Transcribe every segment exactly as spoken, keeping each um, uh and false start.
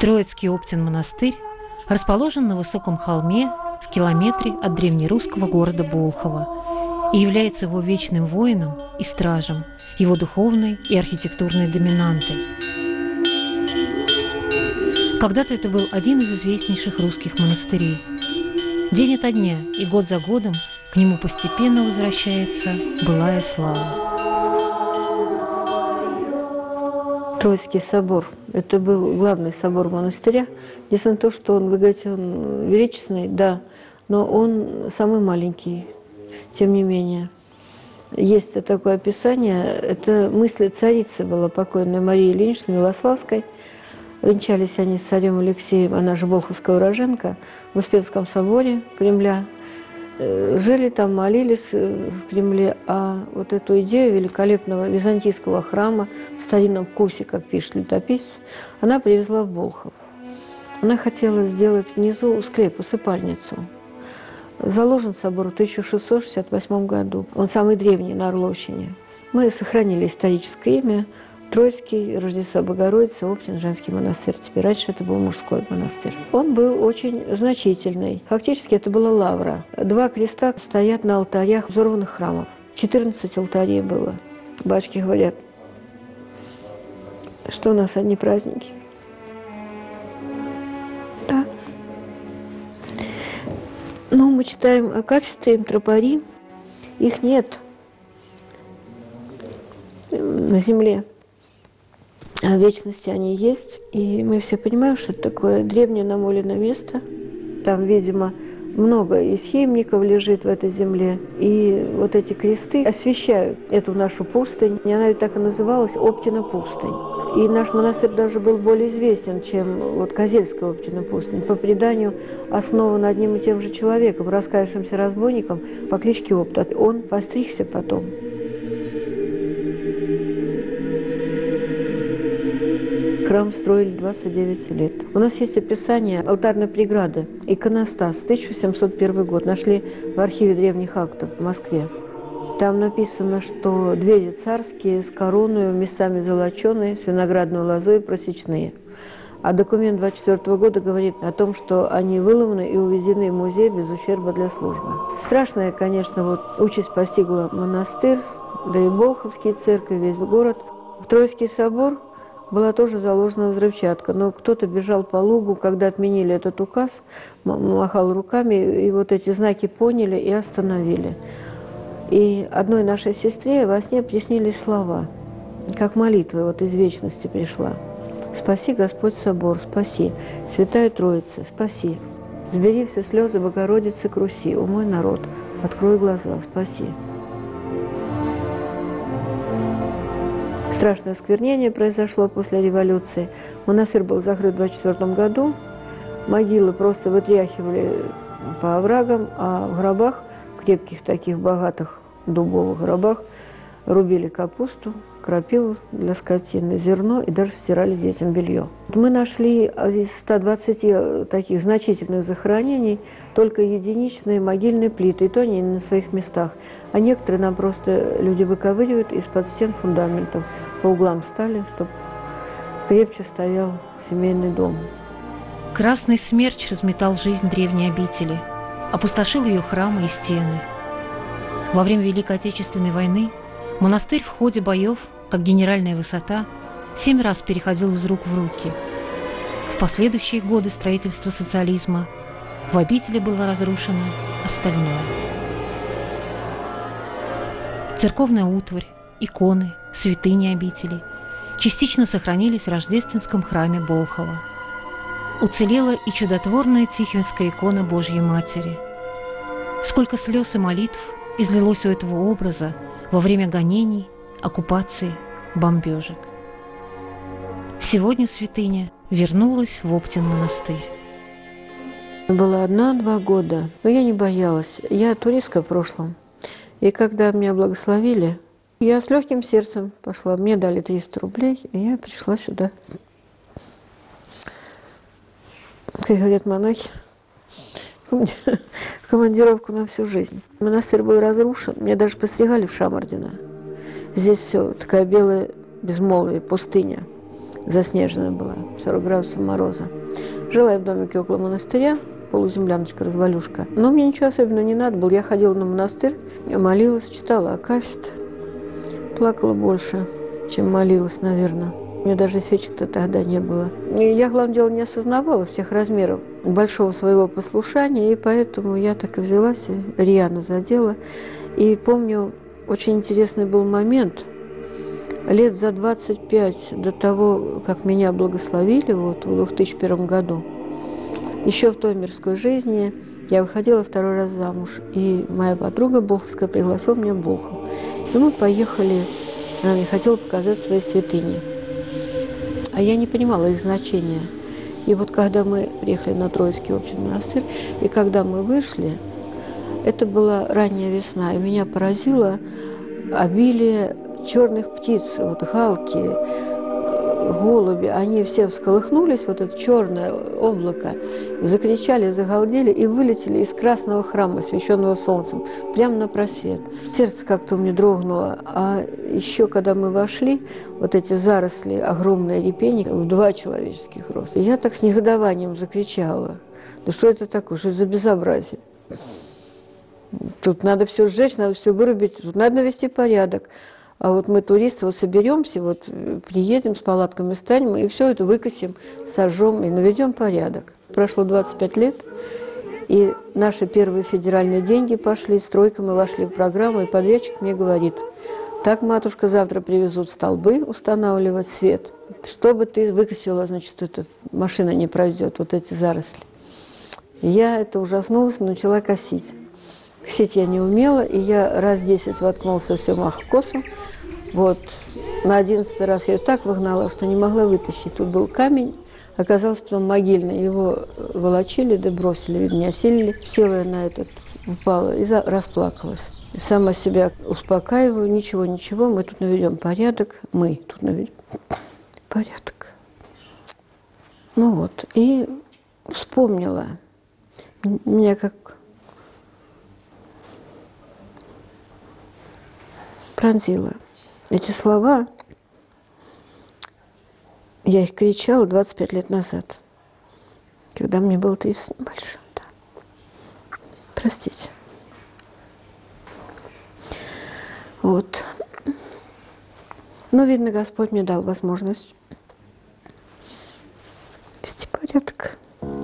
Троицкий Оптин монастырь расположен на высоком холме в километре от древнерусского города Болхова и является его вечным воином и стражем, его духовной и архитектурной доминантой. Когда-то это был один из известнейших русских монастырей. День ото дня и год за годом к нему постепенно возвращается былая слава. Троицкий собор – это был главный собор монастыря. Несмотря на то, что он, вы говорите, он величественный, да, но он самый маленький, тем не менее. Есть такое описание, это мысль царицы была покойной Марии Ильиничны Милославской. Венчались они с царем Алексеем, она же болховская уроженка, в Успенском соборе Кремля. Жили там, молились в Кремле, а вот эту идею великолепного византийского храма в старинном вкусе, как пишет летописец, она привезла в Болхов. Она хотела сделать внизу склеп, усыпальницу. Заложен собор в тысяча шестьсот шестьдесят восьмом году. Он самый древний на Орловщине. Мы сохранили историческое имя Троицкий, Рождества Богородицы, Оптин, женский монастырь. Теперь раньше это был мужской монастырь. Он был очень значительный. Фактически это была лавра. Два креста стоят на алтарях взорванных храмов. четырнадцать алтарей было. Батюшки говорят, что у нас одни праздники. Да. Ну, мы читаем о качестве им тропари. Их нет на земле. А в вечности они есть, и мы все понимаем, что это такое древнее намоленное место. Там, видимо, много исхимников лежит в этой земле. И вот эти кресты освещают эту нашу пустынь. И она ведь так и называлась Оптина пустынь. И наш монастырь даже был более известен, чем вот Козельская Оптина пустынь. По преданию основан одним и тем же человеком, раскаявшимся разбойником по кличке Опта. Он постригся потом. Храм строили двадцать девять лет. У нас есть описание алтарной преграды, иконостас, тысяча семьсот первый год. Нашли в архиве древних актов в Москве. Там написано, что двери царские с короной, местами золоченые, с виноградной лозой просечные. А документ двадцать четвёртого года говорит о том, что они вылованы и увезены в музей без ущерба для службы. Страшная, конечно, вот участь постигла монастырь, да и Болховские церкви, весь город. В Троицкий собор была тоже заложена взрывчатка. Но кто-то бежал по лугу, когда отменили этот указ, махал руками, и вот эти знаки поняли и остановили. И одной нашей сестре во сне приснились слова, как молитва вот из вечности пришла. «Спаси, Господь, собор, спаси, Святая Троица, спаси. Сбери все слезы Богородицы к Руси, о мой народ, открой глаза, спаси». Страшное осквернение произошло после революции. Монастырь был закрыт в двадцать четвёртом году. Могилы просто вытряхивали по оврагам, а в гробах, крепких таких богатых дубовых гробах, рубили капусту, крапиву для скотины, зерно и даже стирали детям белье. Мы нашли из ста двадцати таких значительных захоронений только единичные могильные плиты, и то они на своих местах. А некоторые нам просто люди выковыривают из-под стен фундаментов. По углам стали, чтобы крепче стоял семейный дом. Красный смерч разметал жизнь древней обители, опустошил ее храмы и стены. Во время Великой Отечественной войны монастырь в ходе боев, как генеральная высота, семь раз переходил из рук в руки. В последующие годы строительства социализма в обители было разрушено остальное. Церковная утварь, иконы, святыни обители частично сохранились в Рождественском храме Болхова. Уцелела и чудотворная Тихвинская икона Божьей Матери. Сколько слез и молитв излилось у этого образа во время гонений, оккупации, бомбежек. Сегодня святыня вернулась в Оптин монастырь. Была одна-два года, но я не боялась. Я туристка в прошлом. И когда меня благословили, я с легким сердцем пошла. Мне дали триста рублей, и я пришла сюда. Как говорят монахи, командировку на всю жизнь. Монастырь был разрушен, меня даже постригали в Шамардино. Здесь все такая белая безмолвие, пустыня. заснеженная была, сорок градусов мороза. Жила я в домике около монастыря, полуземляночка, развалюшка. Но мне ничего особенного не надо было. Я ходила на монастырь, молилась, читала акафист. Плакала больше, чем молилась, наверное. У меня даже свечек-то тогда не было. И я, главное дело, не осознавала всех размеров большого своего послушания, и поэтому я так и взялась, и рьяно задела. И помню, очень интересный был момент. Лет за двадцать пять до того, как меня благословили, вот в две тысячи первом году, еще в той мирской жизни я выходила второй раз замуж, и моя подруга Болховская пригласила меня в Болхов. И мы поехали, она мне хотела показать свои святыни. А я не понимала их значения. И вот когда мы приехали на Троицкий общий монастырь, и когда мы вышли, это была ранняя весна, и меня поразило обилие черных птиц, вот галки, голуби, они все всколыхнулись, вот это черное облако, закричали, загалдели и вылетели из красного храма, освещенного солнцем, прямо на просвет. Сердце как-то у меня дрогнуло. А еще, когда мы вошли, вот эти заросли, огромные репейники, в два человеческих роста, я так с негодованием закричала. Да что это такое, что это за безобразие? Тут надо все сжечь, надо все вырубить, тут надо навести порядок. А вот мы, туристы, вот соберемся, вот приедем с палатками, станем, и все это выкосим, сожжем и наведем порядок. Прошло двадцать пять лет, и наши первые федеральные деньги пошли, стройка, мы вошли в программу, и подрядчик мне говорит: так, матушка, завтра привезут столбы устанавливать свет, чтобы ты выкосила, значит, эта машина не пройдет, вот эти заросли. И я это ужаснулась, начала косить. Косить я не умела, и я раз десять воткнулась во всю маху косу. Вот на одиннадцатый раз я ее так выгнала, что не могла вытащить. Тут был камень, оказался потом могильный. Его волочили, да бросили, видно, не осилили. Села я на этот, упала и расплакалась. И сама себя успокаиваю, ничего, ничего, мы тут наведем порядок. Мы тут наведем порядок. Ну вот, и вспомнила. Меня как пронзило. Эти слова, я их кричала двадцать пять лет назад, когда мне было тридцать небольшим. Да. Простите. Вот. Но, видно, Господь мне дал возможность вести порядок.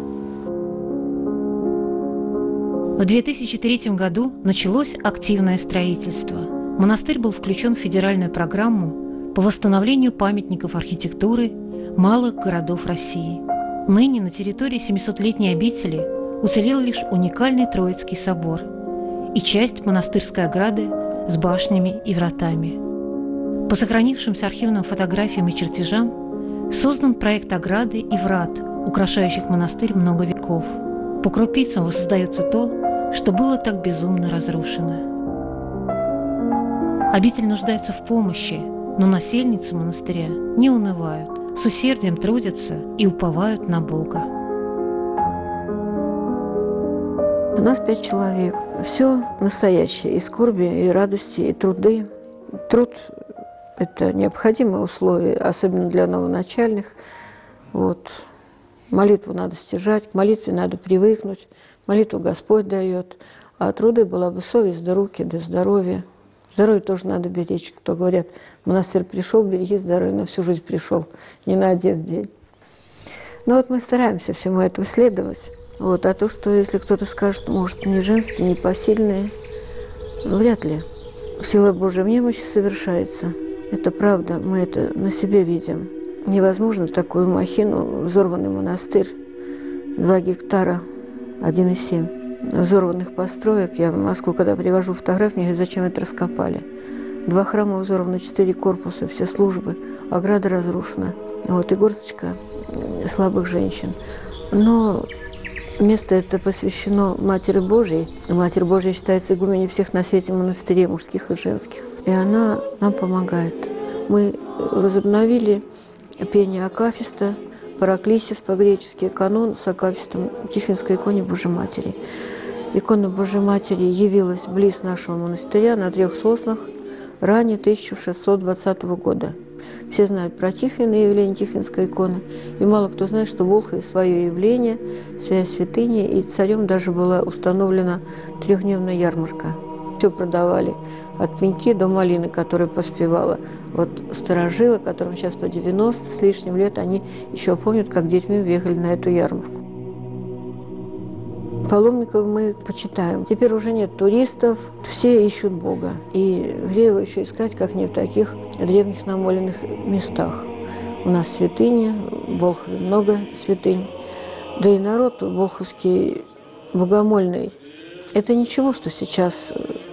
В две тысячи третьем году началось активное строительство. Монастырь был включен в федеральную программу по восстановлению памятников архитектуры малых городов России. Ныне на территории семисотлетней обители уцелел лишь уникальный Троицкий собор и часть монастырской ограды с башнями и вратами. По сохранившимся архивным фотографиям и чертежам создан проект ограды и врат, украшающих монастырь много веков. По крупицам воссоздается то, что было так безумно разрушено. Обитель нуждается в помощи, но насельницы монастыря не унывают, с усердием трудятся и уповают на Бога. У нас пять человек. Все настоящее, и скорби, и радости, и труды. Труд – это необходимое условие, особенно для новоначальных. Вот. Молитву надо стяжать, к молитве надо привыкнуть. Молитву Господь дает. А труды была бы совесть, да руки, да здоровье. Здоровье тоже надо беречь. Кто говорят, в монастырь пришел, береги здоровье, на всю жизнь пришел, не на один день. Но вот мы стараемся всему этому следовать. Вот. А то, что если кто-то скажет, может, не женские, не посильные, вряд ли. Сила Божия в немощи совершается. Это правда, мы это на себе видим. Невозможно такую махину, взорванный монастырь, два гектара, один и семь. Взорванных построек. Я в Москву, когда привожу фотографии, мне говорят, зачем это раскопали. Два храма взорваны, четыре корпуса, все службы, ограда разрушена. Вот, и горсточка слабых женщин. Но место это посвящено Матери Божьей. Матерь Божья считается игуменей всех на свете монастырей, мужских и женских. И она нам помогает. Мы возобновили пение акафиста, параклисис по-гречески, канон с акафистом Тихвинской иконе Божьей Матери. Икона Божьей Матери явилась близ нашего монастыря на трех соснах ранее тысяча шестьсот двадцатого года, в Все знают про Тихвина, явление Тихвинской иконы. И мало кто знает, что в Волхове свое явление, своя святыня. И царем даже была установлена трехдневная ярмарка. Все продавали, от пеньки до малины, которая поспевала. Вот старожилы, которым сейчас по девяносто с лишним лет, они еще помнят, как детьми бегали на эту ярмарку. Паломников мы почитаем. Теперь уже нет туристов, все ищут Бога. И где его еще искать, как не в таких древних намоленных местах. У нас святыни, в Волхове много святынь. Да и народ волховский богомольный. Это ничего, что сейчас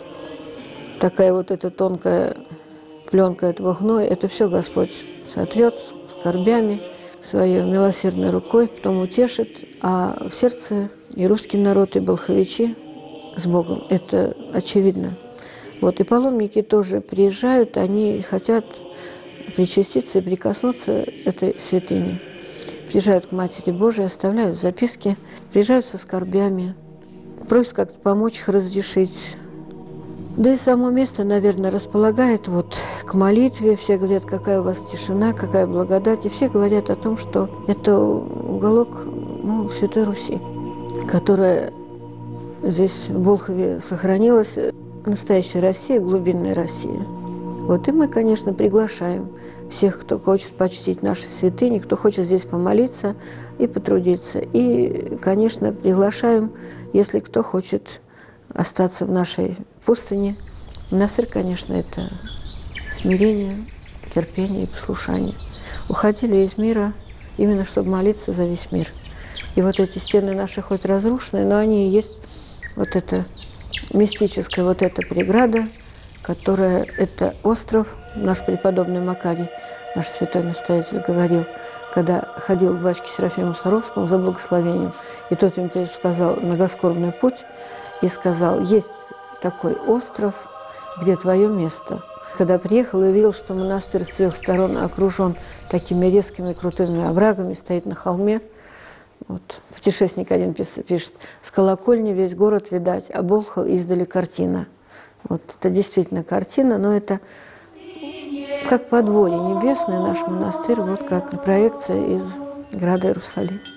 такая вот эта тонкая пленка этого гноя, это все Господь сотрет скорбями своей милосердной рукой, потом утешит, а в сердце и русский народ, и волховичи с Богом. Это очевидно. Вот, и паломники тоже приезжают, они хотят причаститься и прикоснуться этой святыне. Приезжают к Матери Божией, оставляют записки, приезжают со скорбями, просят как-то помочь их разрешить. Да и само место, наверное, располагает вот к молитве. Все говорят, какая у вас тишина, какая благодать. И все говорят о том, что это уголок, ну, Святой Руси, которая здесь в Волхове сохранилась. Настоящая Россия, глубинная Россия. Вот и мы, конечно, приглашаем всех, кто хочет почтить наши святыни, кто хочет здесь помолиться и потрудиться. И, конечно, приглашаем, если кто хочет остаться в нашей пустыне. Монастырь, конечно, это смирение, терпение и послушание. Уходили из мира именно, чтобы молиться за весь мир. И вот эти стены наши хоть разрушены, но они и есть вот эта мистическая вот эта преграда, которая, это остров. Наш преподобный Макарий, наш святой настоятель, говорил, когда ходил к батюшке Серафиму Саровскому за благословением, и тот ему предсказал многоскорбный путь, и сказал, есть такой остров, где твое место. Когда приехал и увидел, что монастырь с трех сторон окружен такими резкими крутыми оврагами, стоит на холме. Вот. Путешественник один пишет, с колокольни весь город видать, а Волхов издали картина. Вот это действительно картина, но это как подворье небесное, наш монастырь, вот как проекция из града Иерусалим.